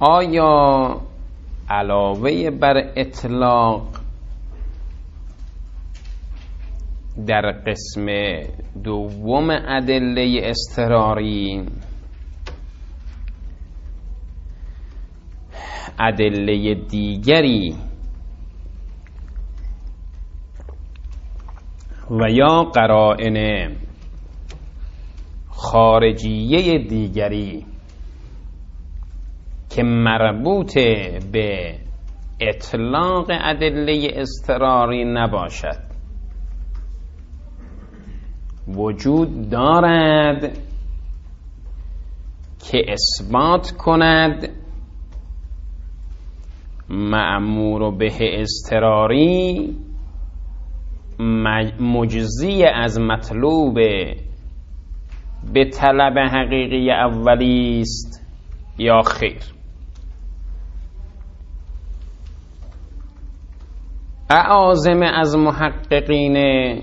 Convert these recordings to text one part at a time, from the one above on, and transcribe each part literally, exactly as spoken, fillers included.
آیا علاوه بر اطلاق در قسم دوم ادله اضطراری ادله دیگری و یا قرائن خارجیه دیگری که مربوط به اطلاق ادله اضطراری نباشد وجود دارد که اثبات کند مأمور به اضطراری مجزی از مطلوب به طلب حقیقی اولی است یا خیر. اعاظم از محققین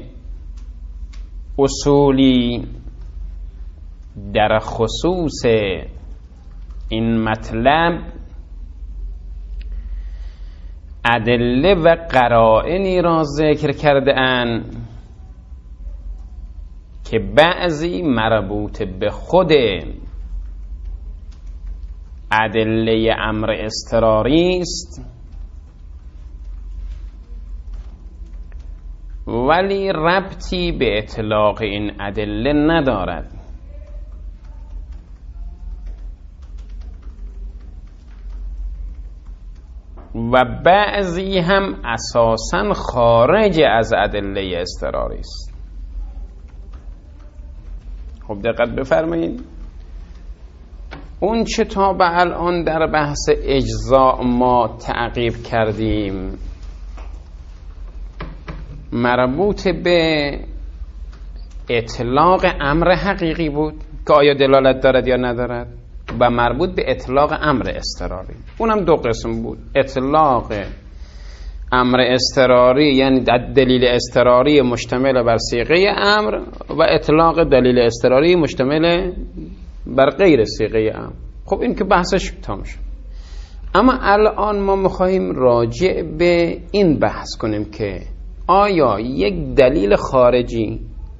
اصولی در خصوص این مطلب ادله و قرائنی را ذکر کرده اند که بعضی مربوط به خود ادله امر اضطراری است ولی ربطی به اطلاق این ادله ندارد و بعضی هم اساساً خارج از ادله اضطراری است. خب دقت بفرمایید، اون چه تا به الان در بحث اجزاء ما تعقیب کردیم مربوط به اطلاق امر حقیقی بود که آیا دلالت دارد یا ندارد و مربوط به اطلاق امر اضطراری. اونم دو قسم بود، اطلاق امر اضطراری یعنی دلیل اضطراری مشتمل بر صیغه امر و اطلاق دلیل اضطراری مشتمل بر غیر صیغه امر. خب این که بحثش تمام شد. اما الان ما می‌خواهیم راجع به این بحث کنیم که آیا یک دلیل خارجی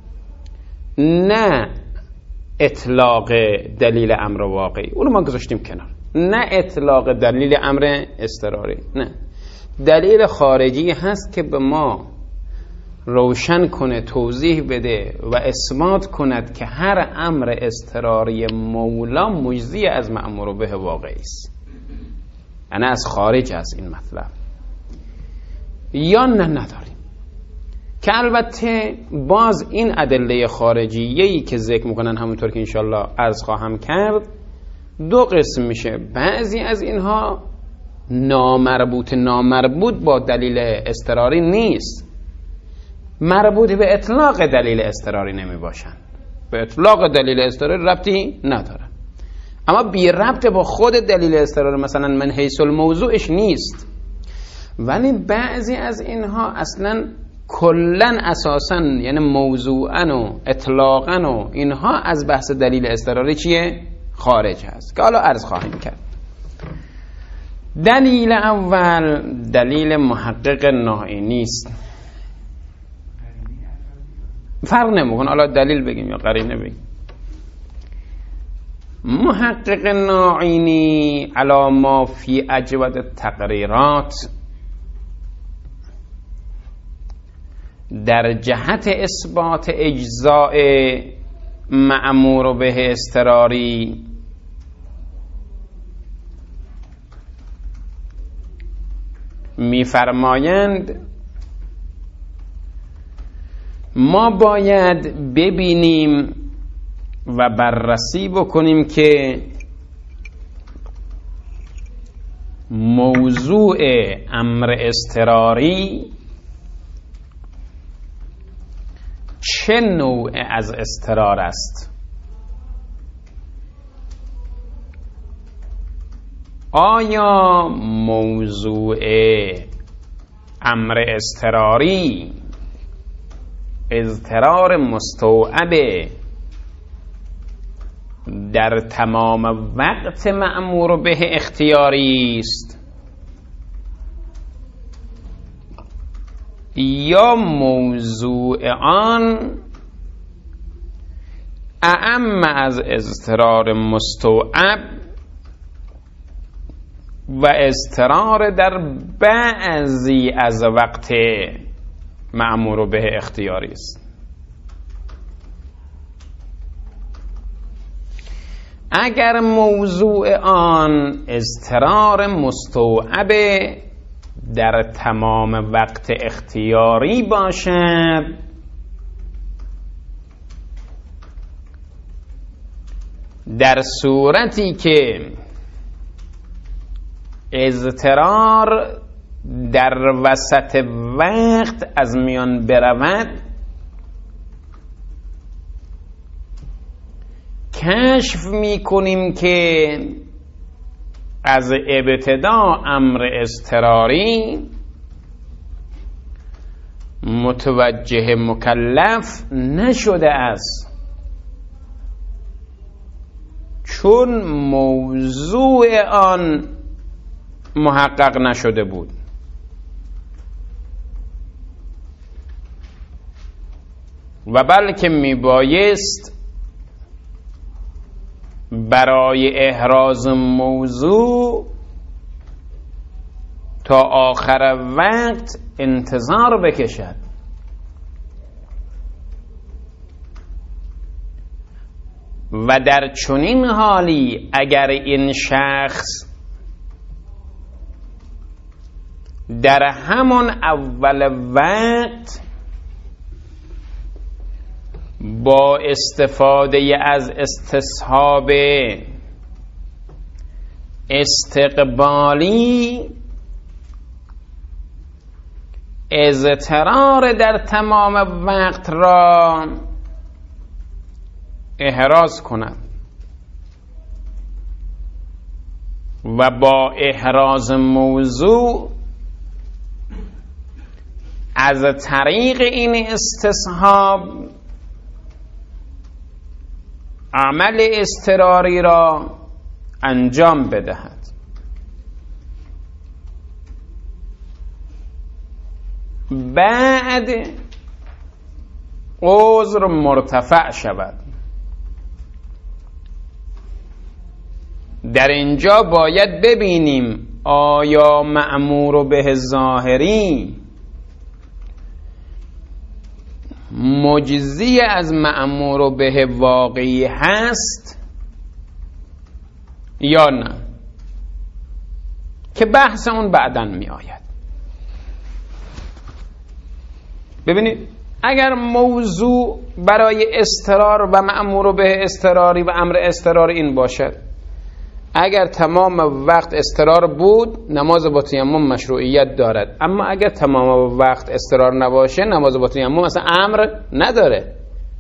نه اطلاق دلیل امر واقعی، اونو ما گذاشتیم کنار، نه اطلاق دلیل امر اضطراری، نه دلیل خارجی هست که به ما روشن کنه، توضیح بده و اثبات کند که هر امر اضطراری مولا مجزی از مأمور به واقعی است، یعنی از خارج از این مطلب، یا نه نداریم. که البته باز این ادله خارجیه‌ای که ذکر میکنن همونطور که انشالله عرض خواهم کرد دو قسم میشه. بعضی از اینها نامربوط نامربوط با دلیل اضطراری نیست، مربوط به اطلاق دلیل اضطراری نمی باشن، به اطلاق دلیل اضطراری ربطی ندارن، اما بی ربط با خود دلیل اضطراری، مثلا من حیث الموضوعش نیست. ولی بعضی از اینها اصلا کلن اساسا یعنی موضوعن و اطلاقن و اینها از بحث دلیل اضطراری چیه؟ خارج هست که حالا عرض خواهیم کرد. دلیل اول دلیل محقق ناعینی است. فرق نمیکنه حالا دلیل بگیم یا قرینه بگیم. محقق ناعینی علی ما فی اجود التقریرات در جهت اثبات اجزاء مأمور به اضطراری می‌فرمایند ما باید ببینیم و بررسی بکنیم که موضوع امر اضطراری چه نوع از اضطرار است. آیا موضوع امر اضطراری اضطرار مستوعب در تمام وقت مأمور به اختیاری است یا موضوع آن اعم از اضطرار مستوعب و اضطرار در بعضی از وقت مأمور به اختیاری است. اگر موضوع آن اضطرار مستوعب در تمام وقت اختیاری باشد در صورتی که اضطرار در وسط وقت از میان برود کشف می کنیم که از ابتدا امر اضطراری متوجه مکلف نشده است چون موضوع آن محقق نشده بود و بلکه می بایست برای احراز موضوع تا آخر وقت انتظار بکشد و در چنین حالی اگر این شخص در همان اول وقت با استفاده از استصحاب استقبالی اضطرار در تمام وقت را احراز کند و با احراز موضوع از طریق این استصحاب عمل اضطراری را انجام بدهد بعد عذر مرتفع شود. در اینجا باید ببینیم آیا مأمور به ظاهری مجزی از مأمور به واقعی هست یا نه، که بحث اون بعداً می آید. ببینید اگر موضوع برای اضطرار و مأمور به اضطراری و امر اضطراری این باشد، اگر تمام وقت اضطرار بود نماز با تیمم مشروعیت دارد، اما اگر تمام وقت اضطرار نباشه نماز با تیمم اصلا امر نداره.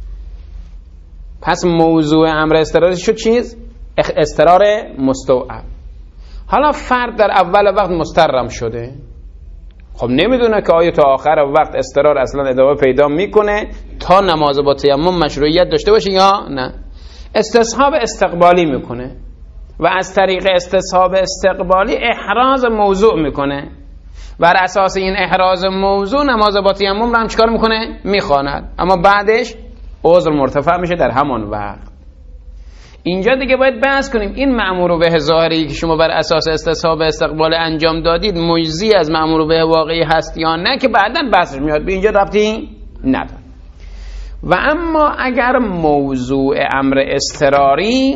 پس موضوع امر اضطراری شد چیز؟ اضطرار مستوعب. حالا فرد در اول وقت مضطرم شده، خب نمیدونه که آیا تا آخر وقت اضطرار اصلا ادامه پیدا میکنه تا نماز با تیمم مشروعیت داشته باشه یا نه. استصحاب استقبالی میکنه و از طریق استصحاب استقبالی احراز موضوع میکنه. بر اساس این احراز موضوع نماز با تیمم رو هم چیکار میکنه؟ میخواند، اما بعدش عذر مرتفع میشه در همان وقت. اینجا دیگه باید بحث کنیم این مأمور به ظاهری که شما بر اساس استصحاب استقبال انجام دادید مجزی از مأمور به واقعی هست یا نه، که بعداً بحثش میاد، به اینجا ربطی نداره. و اما اگر موضوع امر اضطراری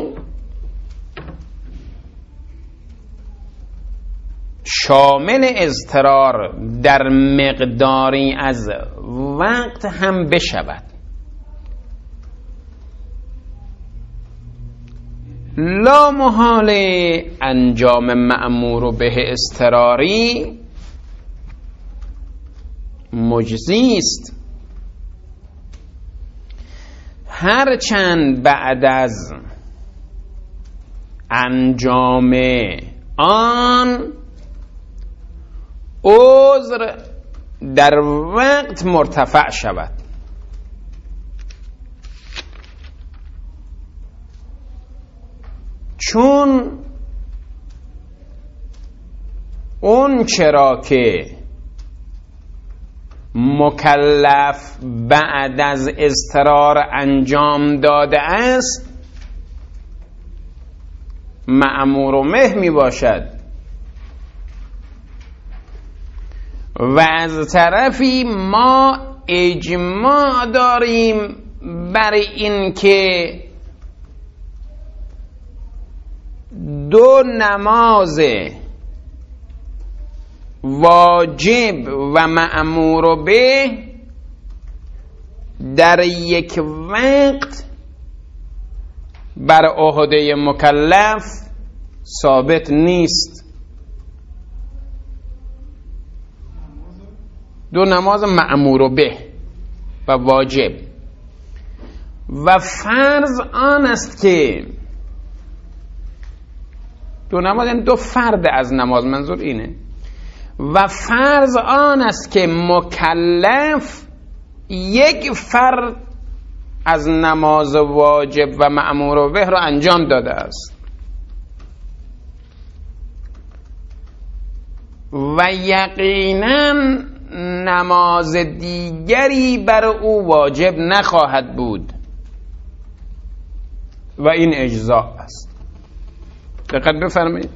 شامل اضطرار در مقداری از وقت هم بشود، لا محال انجام مأمور به اضطراری مجزی است، هرچند بعد از انجام آن عذر در وقت مرتفع شود. چون اون چرا که مکلف بعد از اضطرار انجام داده است مأمور و مه می باشد و از طرفی ما اجماع داریم بر این که دو نماز واجب و مأمور به در یک وقت بر عهده مکلف ثابت نیست. دو نماز مأمور به و واجب و فرض آن است که دو نماز یعنی دو فرد از نماز، منظور اینه، و فرض آن است که مکلف یک فرد از نماز واجب و مأمور به را انجام داده است و یقینا نماز دیگری بر او واجب نخواهد بود و این اجزاء است. دقت بفرمایید.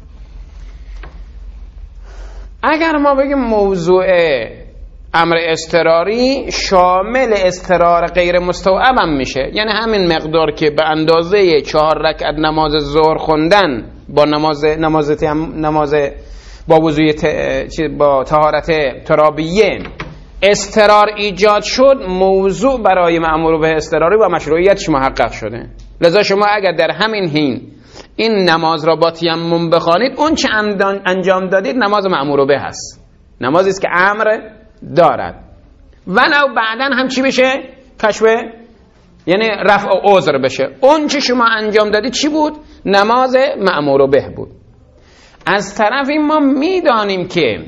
اگر ما بگیم موضوع امر اضطراری شامل اضطرار غیر مستوعب هم میشه، یعنی همین مقدار که به اندازه چهار رکعت نماز ظهر خوندن با نماز نماز نماز با وضوی با طهارت ترابیه اضطرار ایجاد شد، موضوع برای مأمور به اضطراری و مشروعیتش محقق شده. لذا شما اگر در همین حین این نماز را با تیمم بخوانید، اون چه انجام دادید نماز مأمور به هست، نمازی است که امر دارد. ولو بعدن هم چی بشه؟ کشف، یعنی رفع عذر بشه. اون چه شما انجام دادید چی بود؟ نماز مأمور به بود. از طرفی ما میدانیم که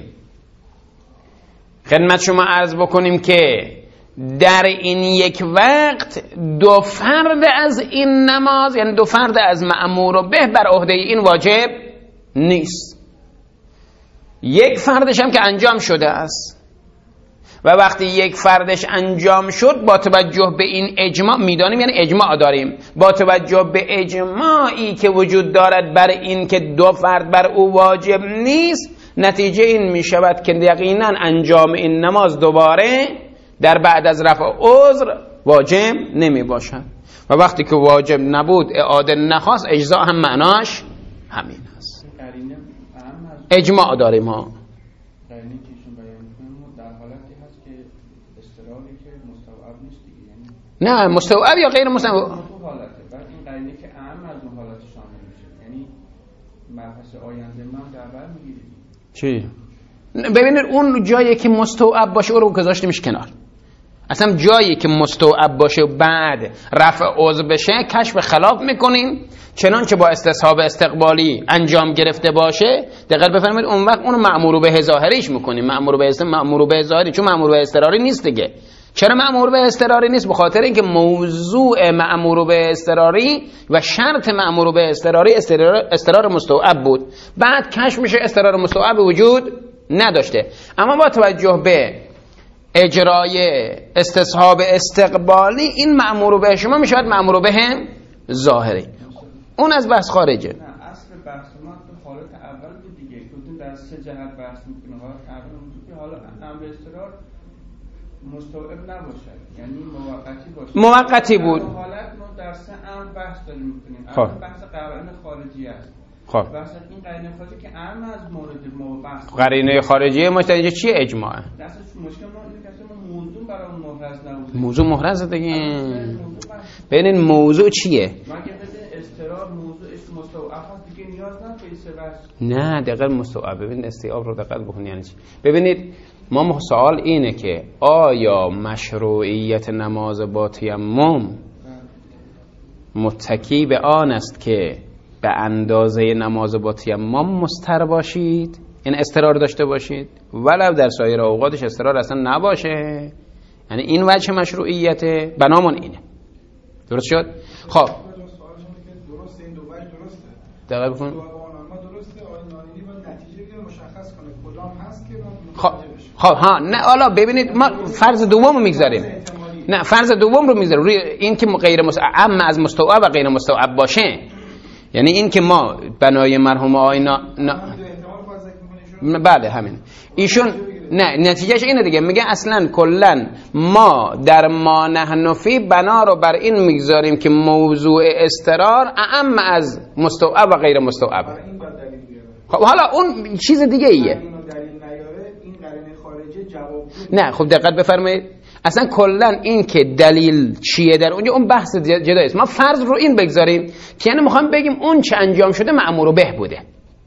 خدمت شما عرض بکنیم که در این یک وقت دو فرد از این نماز، یعنی دو فرد از مأمور به بر عهده این واجب نیست. یک فردش هم که انجام شده است و وقتی یک فردش انجام شد با توجه به این اجماع میدانیم، یعنی اجماع داریم، با توجه به اجماعی که وجود دارد بر این که دو فرد بر او واجب نیست، نتیجه این می شود که یقینا انجام این نماز دوباره در بعد از رفع عذر واجب نمی باشد و وقتی که واجب نبود اعاده نخواست، اجزاء هم معناش همین است. اجماع داریم ها. نه مستوعب یا غیر مستوعب؟ تو حالته بعد این قرینه که اهم از اون حالت شامل میشه، یعنی مبحث آینده ما در بر میگیریم. چی؟ ببینید اون جایی که مستوعب باشه او رو گذاشتیمش کنار. اصلا جایی که مستوعب باشه و بعد رفع عضو بشه کشف خلاف میکنیم، چنانچه با استصحاب استقبالی انجام گرفته باشه. دقیق بفرمایید اون وقت اونو مأمور به ظاهریش میکنیم. مأمور به اسم مأمور به ظاهری، چون مأمور به اضطراری نیست دیگه. چرا مأمور به اضطراری نیست؟ به خاطر اینکه موضوع مأمور به اضطراری و شرط مأمور به اضطراری اضطرار مستوعب بود، بعد کشف میشه اضطرار مستوعب وجود نداشته. اما با توجه به اجرای استصحاب استقبالی این مأمور به شما میشه مأمور به ظاهری، اون از بحث خارجه. نه اصل بحث ما تو حالت اول بود دیگه، گفتیم در سه جهت بحث میکنه. حالت اول اون که حالا امر اضطرار مستوعب نباشد، یعنی موقتی باشه. موقتی بود. حالت ما در سه امر بحث داریم میکنیم. خب بحث قرائن خارجی است. خب بحث این قرینه خارجی که اهم از مورد ما بحث. قرینه خارجی ما اینجا چیه؟ اجماعه. دست مشکل ما اینه که ما موضوع برای محرز نبوده. موضوع محرز دیگه. ببینید موضوع چیه؟ مگه بده استرار موضوعش مستوعب هست دیگه، نیاز نداره به سه بحث. نه دقیقاً مستوعب. ببین استیعاب رو دقت بکنید یعنی چی. ببینید ما سوال اینه که آیا مشروعیت نماز با تیمم متکی به آن است که به اندازه نماز با تیمم مستر باشید، یعنی استرار داشته باشید، ولو در سایر اوقاتش استرار اصلا نباشه؟ یعنی این وجه مشروعیت بنامون اینه. درست شد؟ خب دقیق بکن. ما درسته آقای نارینی با نتیجه بگیره مشخص کنه کدام هست که خب خب ها نه حالا ببینید ما فرض دوم رو میگذاریم. نه فرض دوم رو میذاریم روی این که غیر مستوعب از مستوعب و غیر مستوعب باشه، یعنی این که ما بنای مرحوم آقای نا... نا... بله همین ایشون نه نتیجهش اینه دیگه، میگه اصلا کلا ما در ما نحنفی بنا رو بر این میگذاریم که موضوع استرار اعم از مستوعب و غیر مستوعب. خب حالا اون چیز دیگه ایه. نه خب دقت بفرمایید، اصلا کلا این که دلیل چیه در اونجا اون بحث جدایی است. ما فرض رو این بگذاریم که یعنی میخوام بگیم اون چه انجام شده مأمور به بوده.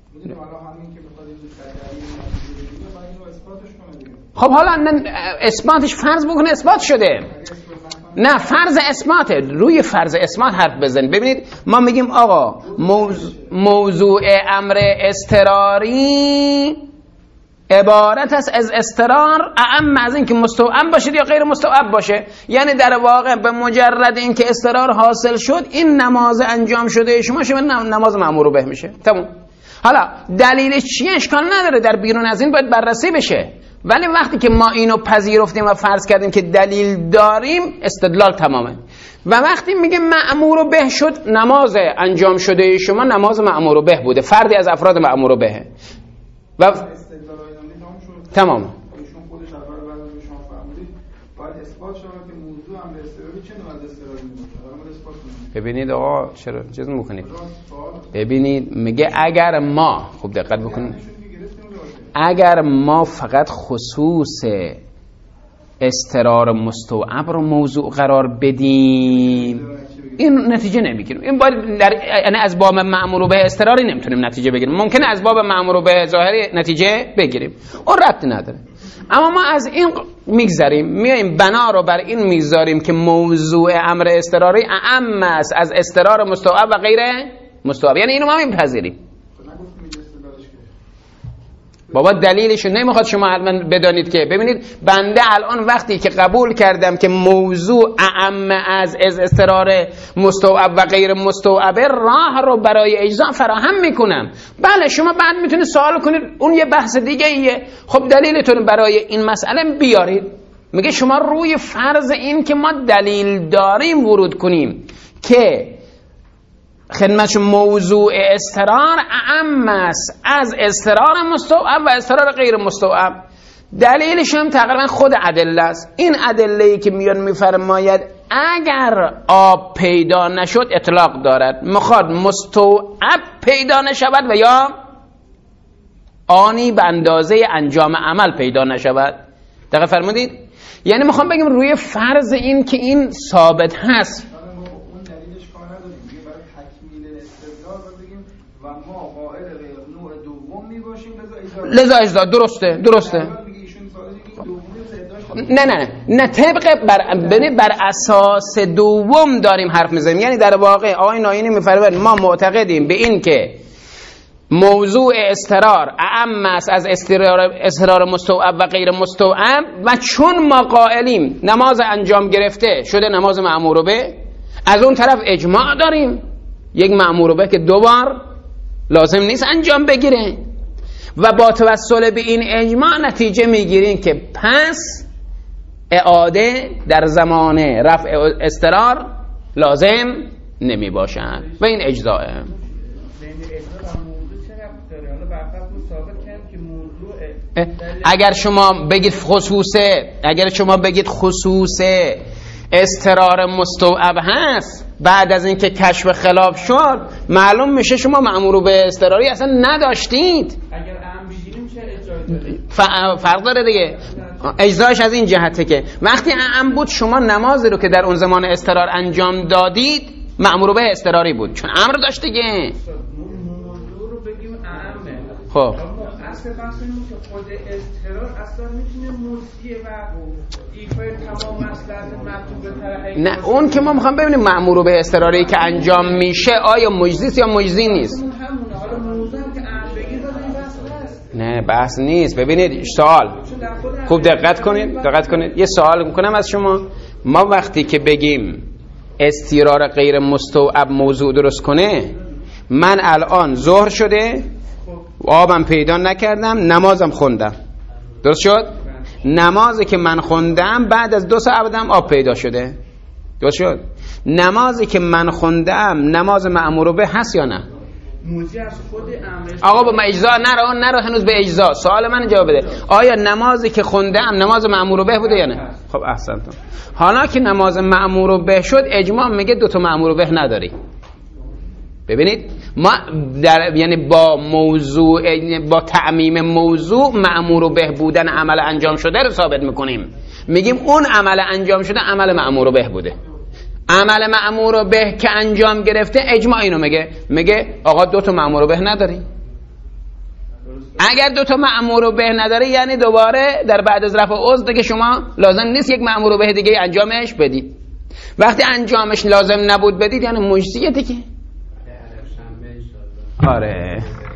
خب حالا اثباتش فرض بکنه اثبات شده. نه فرض اثباته، روی فرض اثبات حرف بزنید. ببینید ما میگیم آقا موضوع, موضوع امر اضطراری عبارت است از استرار اعم از این که مستوعب باشه یا غیر مستوعب باشه، یعنی در واقع به مجرد این که استرار حاصل شد این نماز انجام شده شما شما نماز مأمور به میشه. تمام. حالا دلیلش چیه اشکال نداره، در بیرون از این باید بررسی بشه، ولی وقتی که ما اینو پذیرفتیم و فرض کردیم که دلیل داریم استدلال تمامه. و وقتی میگه مأمور به شد نماز انجام شده شما نماز مأمور به بوده، فردی از افراد مأمور به و تمام. ایشون خودش اول بعد از شما فرمودید باید اثبات شود که موضوع امر اضطراری چه نوع اضطراری میشه. حالا ما اثبات کنیم. ببینید آقا چرا چیز میکنید؟ ببینید میگه اگر ما خوب دقت بکنید اگر ما فقط خصوص استرار مستوعب رو موضوع قرار بدیم این نتیجه نمیگیریم. این باید یعنی از باب مأمور به استراری نمیتونیم نتیجه بگیریم. ممکنه از باب مأمور به ظاهری نتیجه بگیریم، اون ربطی نداره. اما ما از این میگذریم، میایم بنا رو بر این میگذاریم که موضوع امر استراری اعم است از استرار مستوعب و غیر مستوعب، یعنی اینو ما میپذیریم. بابا دلیلشو نمیخواد شما حتما بدانید که ببینید بنده الان وقتی که قبول کردم که موضوع اعم از از استرار مستوعب و غیر مستوعب راه رو برای اجزا فراهم میکنم. بله شما بعد میتونید سوال کنید اون یه بحث دیگه ایه، خب دلیلتون برای این مسئله بیارید. میگه شما روی فرض این که ما دلیل داریم ورود کنیم که خدمتش موضوع استرار اعم است از استرار مستوعب و استرار غیر مستوعب. دلیلش هم تقریبا خود ادله است. این ادله‌ای که میان میفرماید اگر آب پیدا نشد اطلاق دارد، میخواد مستوعب پیدا نشود و یا آنی به اندازه انجام عمل پیدا نشود. دقیق فرمودید؟ یعنی میخوام بگم روی فرض این که این ثابت هست و ما قائل نوع دوم میباشیم لذا اجزا. درسته درسته. نه نه نه طبق بر بر اساس دوم داریم حرف میزنیم. یعنی در واقع آقای ناینی میفرماید ما معتقدیم به این که موضوع استرار اعم است از استرار استرار مستوعب و غیر مستوعب و چون ما قائلیم نماز انجام گرفته شده نماز مأمور به، از اون طرف اجماع داریم یک مأمور به که دو بار لازم نیست انجام بگیره و با توسل به این اجماع نتیجه میگیریم که پس اعاده در زمان رفع استرار لازم نمی باشد و این اجزاءه. اگر شما بگید خصوصه اگر شما بگید خصوصه استرار مستوعب هست بعد از اینکه کشف خلاف شد معلوم میشه شما مأمور به استراری اصلا نداشتید. اگر اعم بگیریم چه اجزایی فرق داره دیگه. اجزاش از این جهته که وقتی اعم بود شما نمازی رو که در اون زمان استرار انجام دادید مأمور به استراری بود چون امر داشت دیگه. موضوع رو بگیم اعمه. خب اصل بحث اینه که خود استرار اصلا میتونه موضوعی و ایفای تمام مصلحت مطلوب طرفین. نه اون که ما میخوام ببینیم مأمور به استراری که انجام میشه آیا مجزی یا مجزی نیست. همونه. حالا موضوع هم که اعم بگید این بحث هست. نه بحث نیست. ببینید سوال خوب دقت کنید دقت کنید یه سوال میکنم از شما. ما وقتی که بگیم استرار غیر مستوعب موضوع درست کنه من الان ظهر شده آبم پیدا نکردم، نمازم خوندم، درست شد؟ نمازی که من خوندم بعد از دو ساعت بعدم آب پیدا شده، درست شد؟ نمازی که من خوندم نماز مأمور به هست یا نه؟ موجی از خود امر آقا با اجزا نرو نرو هنوز به اجزا. سوال من جواب بده، آیا نمازی که خوندم نماز مأمور به بوده یا نه؟ خب احسنتون. حالا که نماز مأمور به شد، اجماع میگه دو تا مأمور به نداری. ببینید ما در یعنی با موضوع با تعمیم موضوع مأمور به بودن عمل انجام شده رو ثابت میکنیم، میگیم اون عمل انجام شده عمل مأمور به بوده. عمل مأمور به که انجام گرفته اجماع اینو میگه، میگه آقا دو تا مأمور به نداری. اگر دو تا مأمور به نداری یعنی دوباره در بعد از رفع عضو دیگه شما لازم نیست یک مأمور به دیگه انجامش بدید. وقتی انجامش لازم نبود بدید یعنی مجزیه دیگه. آره